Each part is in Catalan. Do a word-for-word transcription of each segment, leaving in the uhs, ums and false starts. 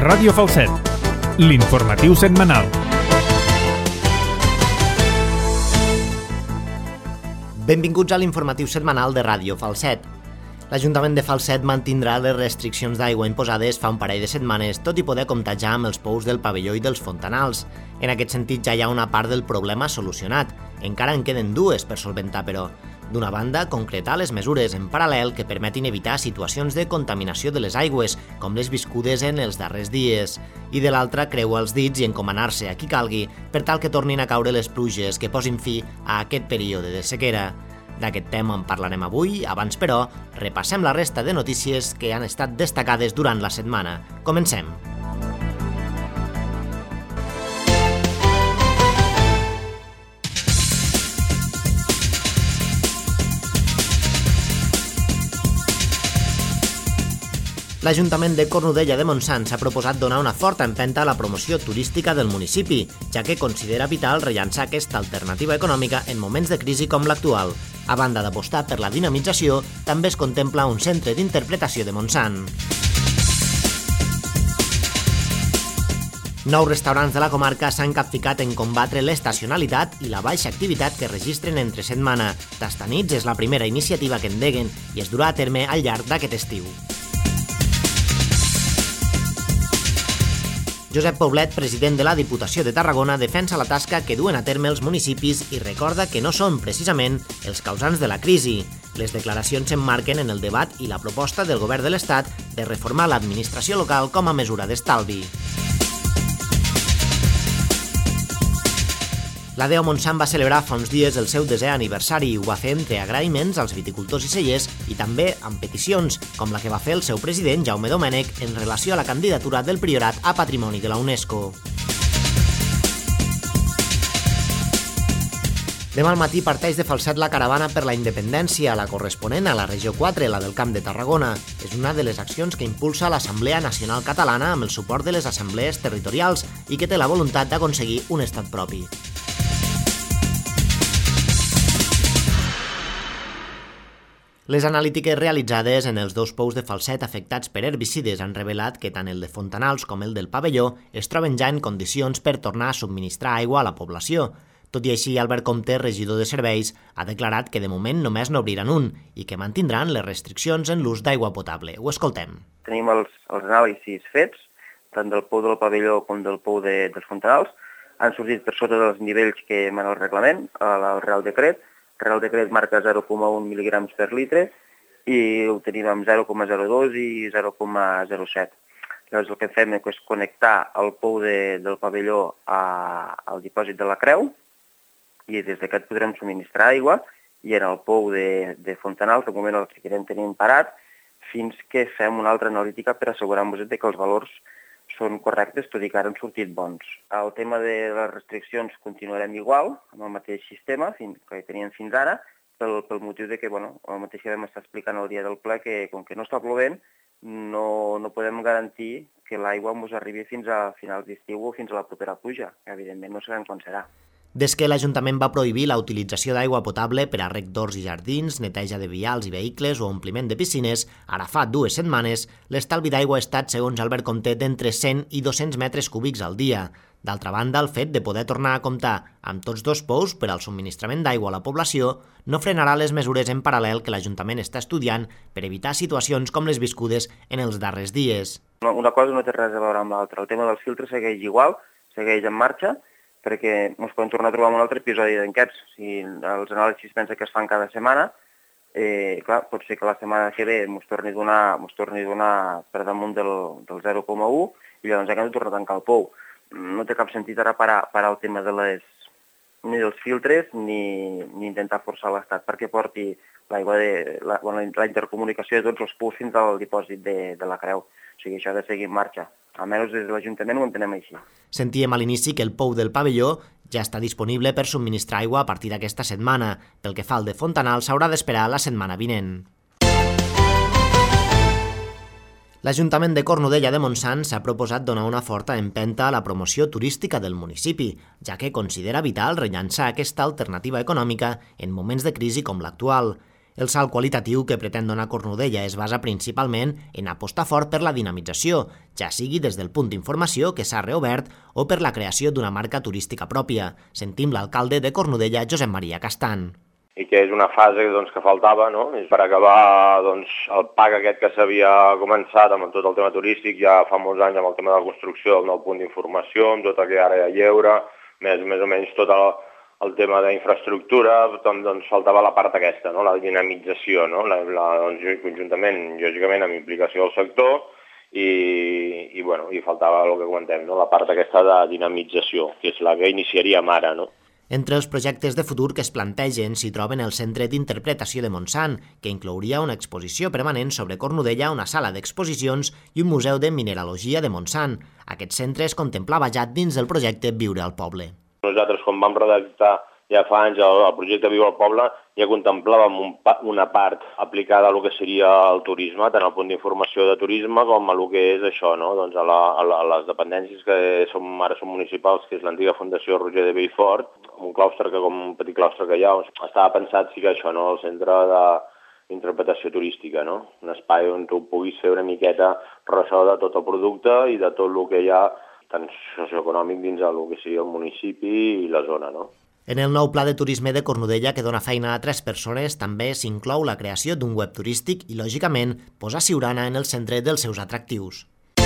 Ràdio Falset, l'informatiu setmanal. Benvinguts a l'informatiu setmanal de Ràdio Falset. L'Ajuntament de Falset mantindrà les restriccions d'aigua imposades fa un parell de setmanes, tot i poder comptar ja amb els pous del pavelló i dels fontanals. En aquest sentit ja hi ha una part del problema solucionat. Encara en queden dues per solventar, però. D'una banda, concretar les mesures en paral·lel que permetin evitar situacions de contaminació de les aigües, com les viscudes en els darrers dies. I de l'altra, creuar els dits i encomanar-se a qui calgui per tal que tornin a caure les pluges que posin fi a aquest període de sequera. D'aquest tema en parlarem avui, abans però, repassem la resta de notícies que han estat destacades durant la setmana. Comencem! L'Ajuntament de Cornudella de Montsant s'ha proposat donar una forta empenta a la promoció turística del municipi, ja que considera vital rellançar aquesta alternativa econòmica en moments de crisi com l'actual. A banda d'apostar per la dinamització, també es contempla un centre d'interpretació de Montsant. Nou restaurants de la comarca s'han capficat en combatre l'estacionalitat i la baixa activitat que registren entre setmana. Tastanits és la primera iniciativa que endeguen i es durà a terme al llarg d'aquest estiu. Josep Poblet, president de la Diputació de Tarragona, defensa la tasca que duen a terme els municipis i recorda que no són, precisament, els causants de la crisi. Les declaracions s'emmarquen en el debat i la proposta del Govern de l'Estat de reformar l'administració local com a mesura d'estalvi. La Deo Montsant va celebrar fa uns dies el seu desè aniversari i ho va fer entre agraïments als viticultors i cellers i també amb peticions, com la que va fer el seu president Jaume Domènech en relació a la candidatura del Priorat a Patrimoni de la UNESCO. Demà al matí parteix de Falset la caravana per la independència, la corresponent a la regió quatre, la del Camp de Tarragona. És una de les accions que impulsa l'Assemblea Nacional Catalana amb el suport de les assemblees territorials i que té la voluntat d'aconseguir un estat propi. Les analítiques realitzades en els dos pous de Falset afectats per herbicides han revelat que tant el de Fontanals com el del pavelló es troben ja en condicions per tornar a subministrar aigua a la població. Tot i així, Albert Comte, regidor de serveis, ha declarat que de moment només n'obriran un i que mantindran les restriccions en l'ús d'aigua potable. Ho escoltem. Tenim els, els anàlisis fets, tant del pou del pavelló com del pou de, dels Fontanals. Han sortit per sota dels nivells que mana el reglament, el Real Decret. El Real Decret marca zero coma un mil·ligrams per litre i ho tenim amb zero coma zero dos i zero coma zero set. Llavors el que fem és connectar el pou de, del pavelló a, al dipòsit de la Creu i des d'aquest podrem subministrar aigua i en el pou de, de Fontanals de moment el seguirem tenint parat fins que fem una altra analítica per assegurar-nos que els valors són correctes, tot i que ara han sortit bons. El tema de les restriccions continuarem igual, amb el mateix sistema que teníem fins ara, pel, pel motiu de que, bueno, el mateix que vam estar explicant el dia del ple, que com que no està plovent, no, no podem garantir que l'aigua ens arribi fins a finals d'estiu o fins a la propera pluja, que evidentment no sabem quan serà. Des que l'Ajuntament va prohibir la utilització d'aigua potable per a rec d'horts i jardins, neteja de vials i vehicles o ompliment de piscines, ara fa dues setmanes, l'estalvi d'aigua ha estat, segons Albert Comte, d'entre cent i dos-cents metres cúbics al dia. D'altra banda, el fet de poder tornar a comptar amb tots dos pous per al subministrament d'aigua a la població no frenarà les mesures en paral·lel que l'Ajuntament està estudiant per evitar situacions com les viscudes en els darrers dies. Una cosa no té res a veure amb l'altra. El tema dels filtres segueix igual, segueix en marxa, perquè ens podem tornar a trobar un altre episodi d'enquests. Si els anàlisis pensa que es fan cada setmana, eh, clar, pot ser que la setmana que ve ens torni a donar, ens torni a donar per damunt del, del zero coma un i llavors hem de tornar a tancar el pou. No té cap sentit ara parar, parar el tema de les, ni dels filtres ni, ni intentar forçar l'Estat perquè porti l'aigua de la, la, la intercomunicació de tots els pous fins al dipòsit de, de la Creu. O sigui, això ha de seguir en marxa. Almenys des de l'Ajuntament ho entenem així. Sentíem a l'inici que el pou del pavelló ja està disponible per subministrar aigua a partir d'aquesta setmana. Pel que fa al de Fontanals, s'haurà d'esperar la setmana vinent. L'Ajuntament de Cornudella de Montsant s'ha proposat donar una forta empenta a la promoció turística del municipi, ja que considera vital rellançar aquesta alternativa econòmica en moments de crisi com l'actual. El salt qualitatiu que pretén donar Cornudella es basa principalment en apostar fort per la dinamització, ja sigui des del punt d'informació que s'ha reobert o per la creació d'una marca turística pròpia. Sentim l'alcalde de Cornudella, Josep Maria Castan. I que és una fase doncs, que faltava, no? És per acabar doncs, el pack aquest que s'havia començat amb tot el tema turístic ja fa molts anys amb el tema de la construcció del nou punt d'informació, amb tot el que ara hi ha lleure, més, més o menys tot el, el tema d'infraestructura, doncs faltava la part aquesta, no? La dinamització, no? La, la, doncs, conjuntament, lògicament, amb implicació del sector i, i, bueno, i faltava el que comentem, no? La part aquesta de dinamització, que és la que iniciaríem ara, no? Entre els projectes de futur que es plantegen s'hi troben el Centre d'Interpretació de Montsant, que inclouria una exposició permanent sobre Cornudella, una sala d'exposicions i un museu de mineralogia de Montsant. Aquest centre es contemplava ja dins del projecte Viure al Poble. Nosaltres, quan vam redactar ja fa anys el, el projecte Viure al Poble, ja contemplàvem un, una part aplicada a lo que seria el turisme, tant al punt d'informació de turisme com a lo que és això, no? Doncs a, la, a, la, a les dependències que som, ara són municipals, que és l'antiga Fundació Roger de Bellfort, un claustre que, com un petit claustre que hi ha, estava pensat sí que això, no? El centre d'interpretació turística, no? Un espai on tu puguis fer una miqueta ressò de tot el producte i de tot el que hi ha tant socioeconòmic dins del que sigui el municipi i la zona, no? En el nou pla de turisme de Cornudella, que dona feina a tres persones, també s'inclou la creació d'un web turístic i, lògicament, posar Siurana en el centre dels seus atractius.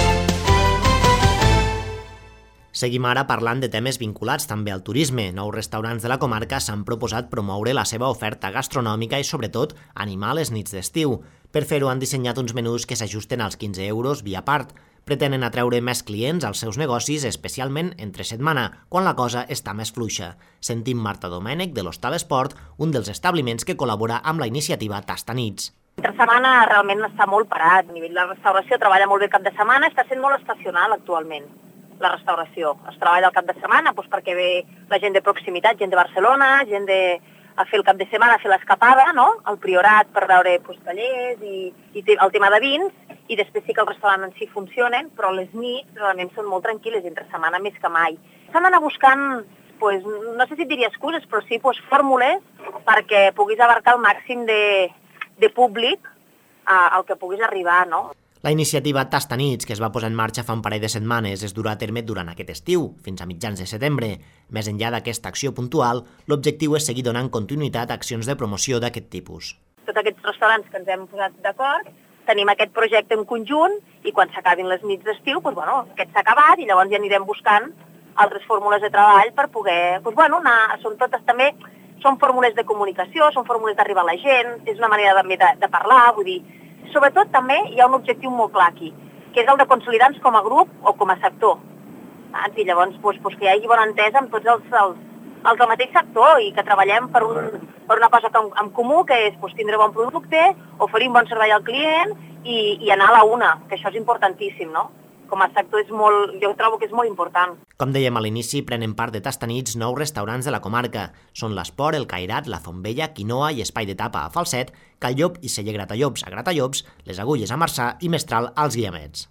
Seguim ara parlant de temes vinculats també al turisme. Nous restaurants de la comarca s'han proposat promoure la seva oferta gastronòmica i, sobretot, animar les nits d'estiu. Per fer-ho han dissenyat uns menús que s'ajusten als quinze euros via part. Pretenen atreure més clients als seus negocis, especialment entre setmana, quan la cosa està més fluixa. Sentim Marta Domènech, de l'Hostal Esport, un dels establiments que col·labora amb la iniciativa Tastanits. Entre setmana realment està molt parat. A nivell de la restauració treballa molt bé el cap de setmana, està sent molt estacional actualment, la restauració. Es treballa el cap de setmana doncs, perquè ve la gent de proximitat, gent de Barcelona, gent de a fer el cap de setmana, a fer l'escapada, no? Al Priorat per veure doncs, tallers i, i el tema de vins, i després sí que el restaurant en si funcionen, però les nits realment són molt tranquil·les, entre setmana més que mai. S'han d'anar buscant, pues, no sé si diria excuses, però sí pues, fórmules perquè puguis abarcar el màxim de, de públic a, al que puguis arribar, no? La iniciativa Tastanits, que es va posar en marxa fa un parell de setmanes, es durà a terme durant aquest estiu, fins a mitjans de setembre. Més enllà d'aquesta acció puntual, l'objectiu és seguir donant continuïtat a accions de promoció d'aquest tipus. Tots aquests restaurants que ens hem posat d'acord, tenim aquest projecte en conjunt i quan s'acabin les nits d'estiu, doncs, bueno, aquest s'ha acabat i llavors ja anirem buscant altres fórmules de treball per poder, doncs, bueno, anar, són totes també, són fórmules de comunicació, són fórmules d'arribar a la gent, és una manera també de, de parlar, vull dir, sobretot també hi ha un objectiu molt clar aquí, que és el de consolidar-nos com a grup o com a sector. I llavors doncs, doncs, que hi hagi bona entesa amb tots els, els, els del mateix sector i que treballem per, un, per una cosa que, en comú, que és doncs, tindre bon producte, oferir un bon servei al client i, i anar a la una, que això és importantíssim, no? Com a sector és molt, jo trobo que és molt important. Com dèiem a l'inici, prenen part de Tastanits nou restaurants de la comarca. Són l'Esport, el Cairat, la Zombella, Quinoa i Espai de Tapa a Falset, Cal Llop i Celler Gratallops a Gratallops, Les Agulles a Marçà i Mestral als Guiamets.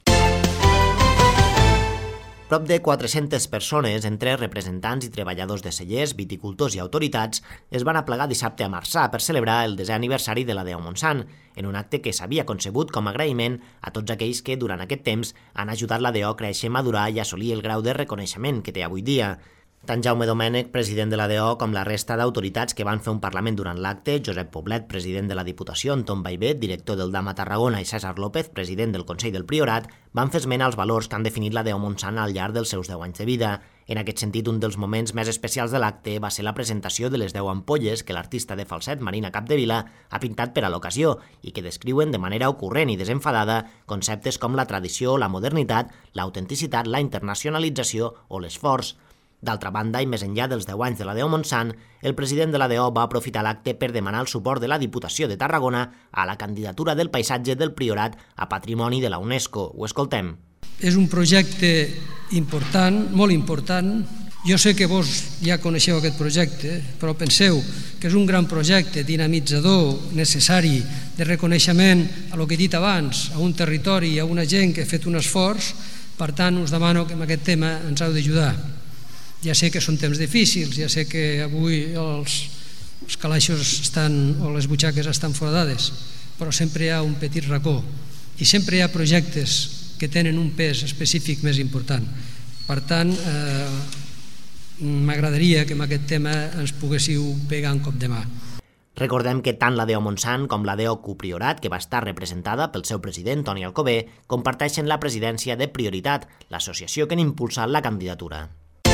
Prop de quatre-centes persones, entre representants i treballadors de cellers, viticultors i autoritats, es van aplegar dissabte a Marçà per celebrar el desè aniversari de la D E O Montsant, en un acte que s'havia concebut com a agraïment a tots aquells que, durant aquest temps, han ajudat la D E O a créixer, madurar i assolir el grau de reconeixement que té avui dia. Tant Jaume Domènech, president de la D E O, com la resta d'autoritats que van fer un Parlament durant l'acte, Josep Poblet, president de la Diputació, Anton Baivet, director del D A M a Tarragona, i César López, president del Consell del Priorat, van fer esment als valors que han definit la D E O Montsant al llarg dels seus deu anys de vida. En aquest sentit, un dels moments més especials de l'acte va ser la presentació de les deu ampolles que l'artista de Falset, Marina Capdevila, ha pintat per a l'ocasió i que descriuen de manera ocurrent i desenfadada conceptes com la tradició, la modernitat, l'autenticitat, la internacionalització o l'esforç. D'altra banda, i més enllà dels deu anys de la D E O Montsant, el president de la D E O va aprofitar l'acte per demanar el suport de la Diputació de Tarragona a la candidatura del paisatge del Priorat a Patrimoni de la UNESCO. Ho escoltem. És un projecte important, molt important. Jo sé que vos ja coneixeu aquest projecte, però penseu que és un gran projecte dinamitzador, necessari, de reconeixement a el que he dit abans, a un territori, a una gent que ha fet un esforç. Per tant, us demano que en aquest tema ens heu d'ajudar. Ja sé que són temps difícils, ja sé que avui els els calaixos estan, o les butxaques estan foradades, però sempre hi ha un petit racó i sempre hi ha projectes que tenen un pes específic més important. Per tant, eh, m'agradaria que en aquest tema ens poguéssiu pegar un cop de mà. Recordem que tant la D O Montsant com la D O Copriorat, que va estar representada pel seu president, Toni Alcover, comparteixen la presidència de Prioritat, l'associació que n'ha impulsat la candidatura.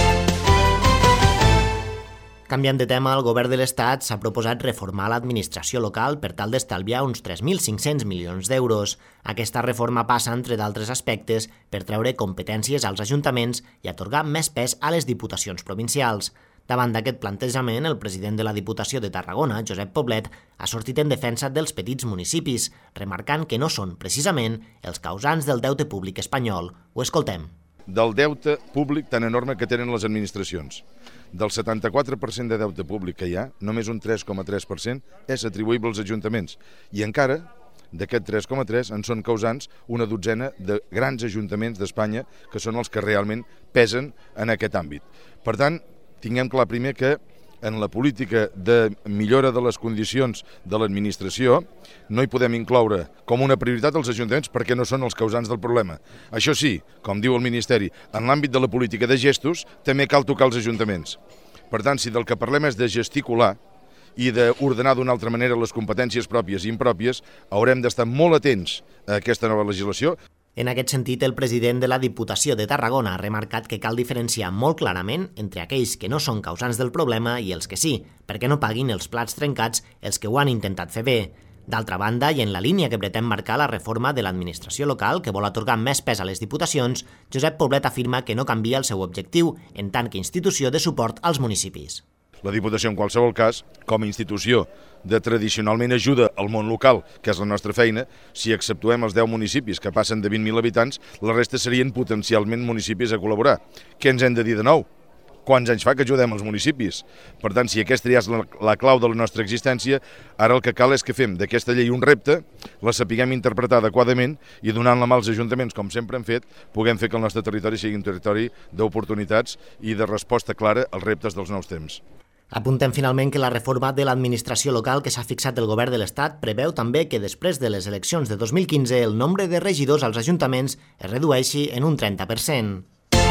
Canviant de tema, el govern de l'Estat s'ha proposat reformar l'administració local per tal d'estalviar uns tres mil cinc-cents milions d'euros. Aquesta reforma passa, entre d'altres aspectes, per treure competències als ajuntaments i atorgar més pes a les diputacions provincials. Davant d'aquest plantejament, el president de la Diputació de Tarragona, Josep Poblet, ha sortit en defensa dels petits municipis, remarcant que no són, precisament, els causants del deute públic espanyol. Ho escoltem. Del deute públic tan enorme que tenen les administracions. Del setanta-quatre per cent de deute públic que hi ha, només un tres coma tres per cent és atribuïble als ajuntaments. I encara, d'aquest tres coma tres, en són causants una dotzena de grans ajuntaments d'Espanya que són els que realment pesen en aquest àmbit. Per tant, tinguem clar primer que en la política de millora de les condicions de l'administració no hi podem incloure com una prioritat els ajuntaments perquè no són els causants del problema. Això sí, com diu el Ministeri, en l'àmbit de la política de gestos també cal tocar els ajuntaments. Per tant, si del que parlem és de gesticular i d'ordenar d'una altra manera les competències pròpies i impròpies, haurem d'estar molt atents a aquesta nova legislació. En aquest sentit, el president de la Diputació de Tarragona ha remarcat que cal diferenciar molt clarament entre aquells que no són causants del problema i els que sí, perquè no paguin els plats trencats els que ho han intentat fer bé. D'altra banda, i en la línia que pretén marcar la reforma de l'administració local, que vol atorgar més pes a les diputacions, Josep Poblet afirma que no canvia el seu objectiu en tant que institució de suport als municipis. La Diputació, en qualsevol cas, com a institució de tradicionalment ajuda al món local, que és la nostra feina, si exceptuem els deu municipis que passen de vint mil habitants, la resta serien potencialment municipis a col·laborar. Què ens hem de dir de nou? Quants anys fa que ajudem els municipis? Per tant, si aquesta ja és la, la clau de la nostra existència, ara el que cal és que fem d'aquesta llei un repte, la sapiguem interpretar adequadament i donant la mà als ajuntaments, com sempre hem fet, puguem fer que el nostre territori sigui un territori d'oportunitats i de resposta clara als reptes dels nous temps. Apuntem finalment que la reforma de l'administració local que s'ha fixat el govern de l'Estat preveu també que després de les eleccions de dos mil quinze el nombre de regidors als ajuntaments es redueixi en un trenta per cent.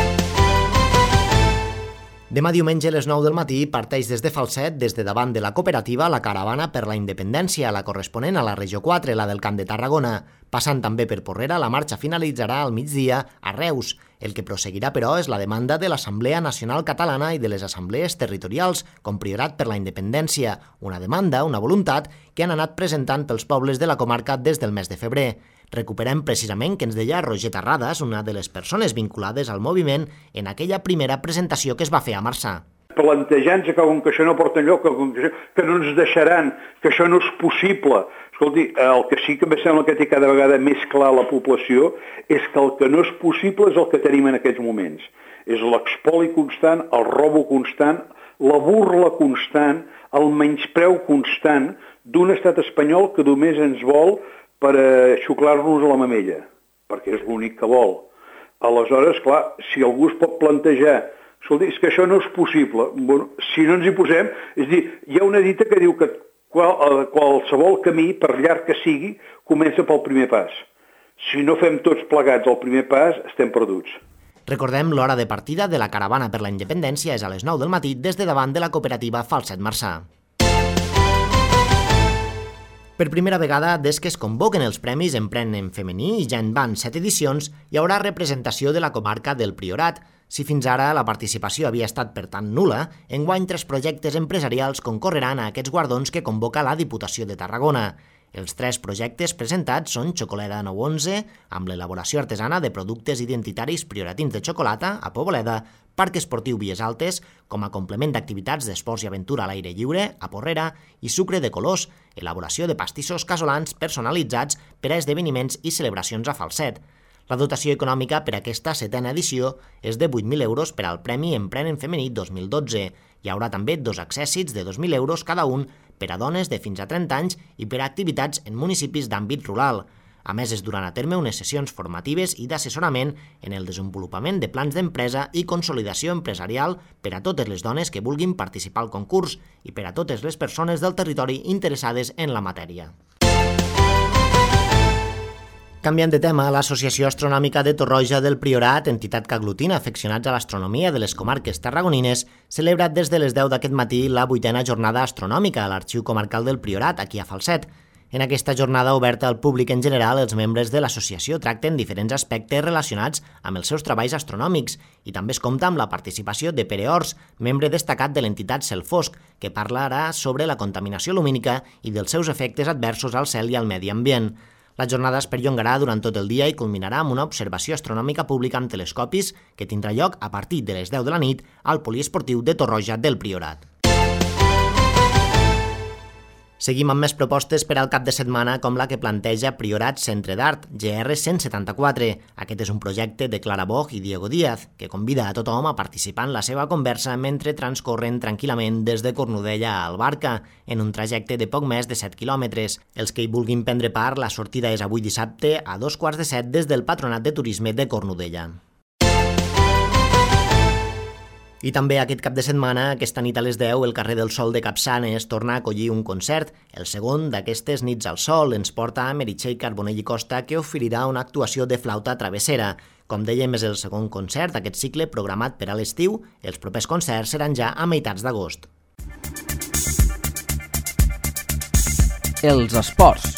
Demà diumenge a les nou del matí parteix des de Falset, des de davant de la cooperativa, la caravana per la independència, la corresponent a la regió quatre, la del Camp de Tarragona. Passant també per Porrera, la marxa finalitzarà al migdia a Reus. El que prosseguirà, però, és la demanda de l'Assemblea Nacional Catalana i de les assemblees territorials, com Priorat per la Independència, una demanda, una voluntat, que han anat presentant pels pobles de la comarca des del mes de febrer. Recuperem precisament que ens deia Roger Terrades, una de les persones vinculades al moviment, en aquella primera presentació que es va fer a Marçà. Plantejant-se que com que això no porta enlloc, que, que no ens deixaran, que això no és possible. Escolti, el que sí que em sembla que té cada vegada més clar la població és que el que no és possible és el que tenim en aquests moments. És l'expoli constant, el robo constant, la burla constant, el menyspreu constant d'un estat espanyol que només ens vol per xuclar-nos a la mamella, perquè és l'únic que vol. Aleshores, clar, si algú es pot plantejar, escolta, és que això no és possible, bueno, si no ens hi posem, és a dir, hi ha una dita que diu que qual, qualsevol camí, per llarg que sigui, comença pel primer pas. Si no fem tots plegats el primer pas, estem perduts. Recordem, l'hora de partida de la caravana per la independència és a les nou del matí des de davant de la cooperativa Falset Marçà. Per primera vegada, des que es convoquen els Premis Emprèn en femení i ja en van set edicions, hi haurà representació de la comarca del Priorat. Si fins ara la participació havia estat, per tant, nul·la, enguany tres projectes empresarials concorreran a aquests guardons que convoca la Diputació de Tarragona. Els tres projectes presentats són Xocoleda nou onze, amb l'elaboració artesana de productes identitaris prioratins de xocolata a Poboleda, Parc Esportiu Vies Altes, com a complement d'activitats d'esports i aventura a l'aire lliure, a Porrera, i Sucre de Colors, elaboració de pastissos casolans personalitzats per a esdeveniments i celebracions a Falset. La dotació econòmica per a aquesta setena edició és de vuit mil euros per al Premi Emprèn en femení dos mil dotze. Hi haurà també dos accèssits de dos mil euros cada un per a dones de fins a trenta anys i per a activitats en municipis d'àmbit rural. A més, es duran a terme unes sessions formatives i d'assessorament en el desenvolupament de plans d'empresa i consolidació empresarial per a totes les dones que vulguin participar al concurs i per a totes les persones del territori interessades en la matèria. Canviant de tema, l'Associació Astronòmica de Torroja del Priorat, entitat que aglutina afeccionats a l'astronomia de les comarques tarragonines, celebra des de les deu d'aquest matí la vuitena jornada astronòmica a l'Arxiu Comarcal del Priorat, aquí a Falset. En aquesta jornada oberta al públic en general, els membres de l'associació tracten diferents aspectes relacionats amb els seus treballs astronòmics i també es compta amb la participació de Pere Ors, membre destacat de l'entitat Cel Fosc, que parlarà sobre la contaminació lumínica i dels seus efectes adversos al cel i al medi ambient. La jornada es perllongarà durant tot el dia i culminarà amb una observació astronòmica pública amb telescopis que tindrà lloc a partir de les deu de la nit al poliesportiu de Torroja del Priorat. Seguim amb més propostes per al cap de setmana com la que planteja Priorat Centre d'Art, G R cent setanta-quatre. Aquest és un projecte de Clara Boch i Diego Díaz, que convida a tothom a participar en la seva conversa mentre transcorren tranquil·lament des de Cornudella a Albarca, en un trajecte de poc més de set quilòmetres. Els que hi vulguin prendre part, la sortida és avui dissabte a dos quarts de set des del Patronat de Turisme de Cornudella. I també aquest cap de setmana, aquesta nit a les deu, el carrer del Sol de Capçanes torna a acollir un concert. El segon d'aquestes nits al sol ens porta a Meritxell Carbonell i Costa, que oferirà una actuació de flauta travessera. Com dèiem, és el segon concert d'aquest cicle programat per a l'estiu. Els propers concerts seran ja a meitats d'agost. Els esports.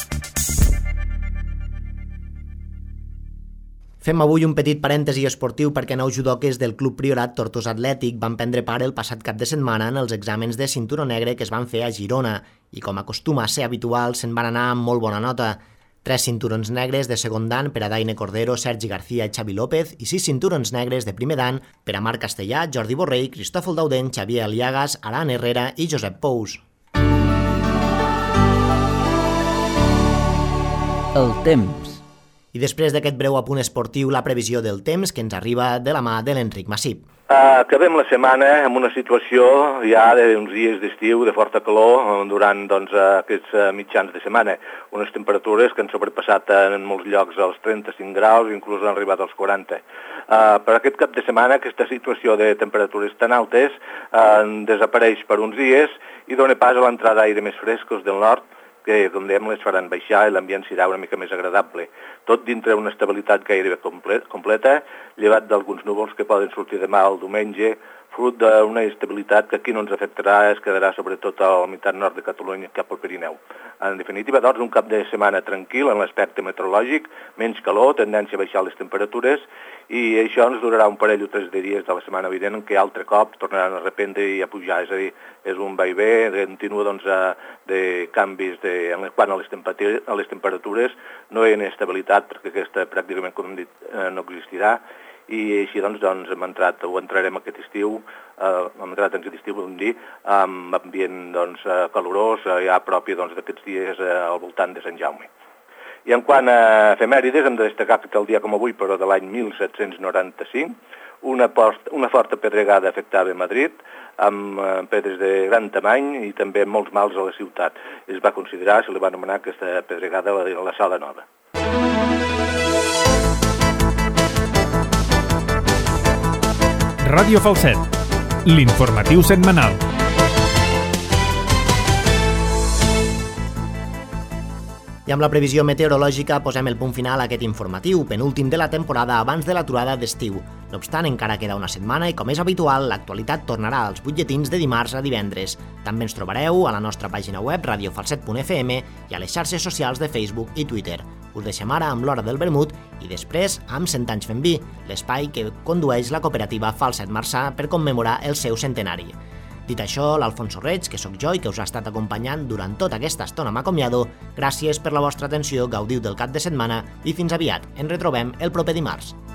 Fem avui un petit parèntesi esportiu perquè nou judoques del Club Priorat Tortosa Atlètic van prendre part el passat cap de setmana en els exàmens de cinturó negre que es van fer a Girona i, com acostuma a ser habitual, se'n van anar amb molt bona nota. Tres cinturons negres de segon dan per a Daine Cordero, Sergi García i Xavi López i sis cinturons negres de primer dan per a Marc Castellà, Jordi Borrell, Cristòfol Dauden, Xavier Aliagas, Aran Herrera i Josep Pous. El temps. I després d'aquest breu apunt esportiu, la previsió del temps que ens arriba de la mà de l'Enric Massip. Uh, acabem la setmana amb una situació ja d'uns dies d'estiu de forta calor durant doncs, aquests uh, mitjans de setmana. Unes temperatures que han sobrepassat en molts llocs als trenta-cinc graus, inclús han arribat als quaranta. Uh, per aquest cap de setmana aquesta situació de temperatures tan altes uh, desapareix per uns dies i dona pas a l'entrada d'aire més frescos del nord, que, com dèiem, les faran baixar i l'ambient serà una mica més agradable. Tot dintre una estabilitat gairebé completa, llevat d'alguns núvols que poden sortir demà al diumenge, fruit d'una estabilitat que aquí no ens afectarà, es quedarà sobretot a la meitat nord de Catalunya cap al Pirineu. En definitiva, doncs, un cap de setmana tranquil en l'aspecte meteorològic, menys calor, tendència a baixar les temperatures, i això ens durarà un parell o tres de dies de la setmana vinent en què altre cop tornaran a reprendre i a pujar. És a dir, és un vaivé continu doncs, de canvis de, en quant a les, a les temperatures, no hi ha inestabilitat perquè aquesta pràcticament, com hem dit, no existirà, i així doncs, doncs hem entrat o entrarem aquest estiu, eh, hem entrat en aquest estiu, volem dir, amb ambient doncs, calorós, eh, ja propi doncs, d'aquests dies eh, al voltant de Sant Jaume. I en quant a efemèrides, hem de destacar que el dia com avui, però de l'any mil set-cents noranta-cinc, una, post, una forta pedregada afectava Madrid, amb eh, pedres de gran tamany i també molts mals a la ciutat. Es va considerar, se li va anomenar aquesta pedregada la, la Sala Nova. Ràdio Falset, l'informatiu setmanal. I amb la previsió meteorològica posem el punt final a aquest informatiu, penúltim de la temporada abans de l'aturada d'estiu. No obstant, encara queda una setmana i, com és habitual, l'actualitat tornarà als butlletins de dimarts a divendres. També ens trobareu a la nostra pàgina web radio falset punt f m i a les xarxes socials de Facebook i Twitter. Us deixem ara amb l'Hora del Vermut i després amb Cent anys fent vi, l'espai que condueix la cooperativa Falset Marçà per commemorar el seu centenari. Dit això, l'Alfonso Reig, que sóc jo i que us ha estat acompanyant durant tota aquesta estona, m'acomiado. Gràcies per la vostra atenció, gaudiu del cap de setmana i fins aviat. Ens retrobem el proper dimarts.